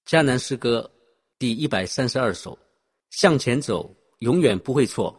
迦南诗歌第132首，向前走，永远不会错。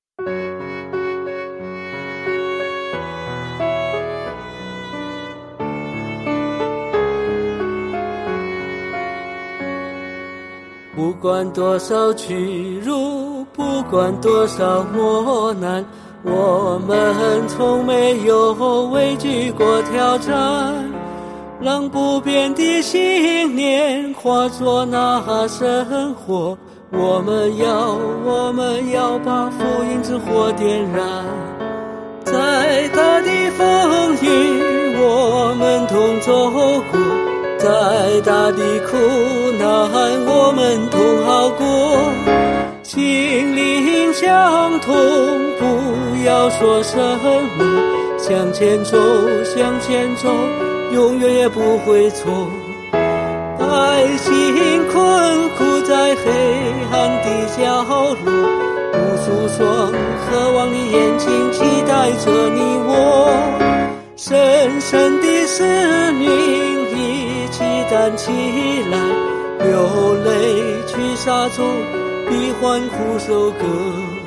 不管多少屈辱，不管多少磨难，我们从没有畏惧过挑战。让不变的信念化作那生活，我们要把福音之火点燃。再大的风雨我们同走过，再大的苦难我们同熬过，心灵相通，不要说什么，向前走，向前走，永远也不会错。爱心困苦在黑暗的角落，无数双渴望的眼睛期待着你我，深深的使命一起站起来，流泪去撒种，比欢呼收割。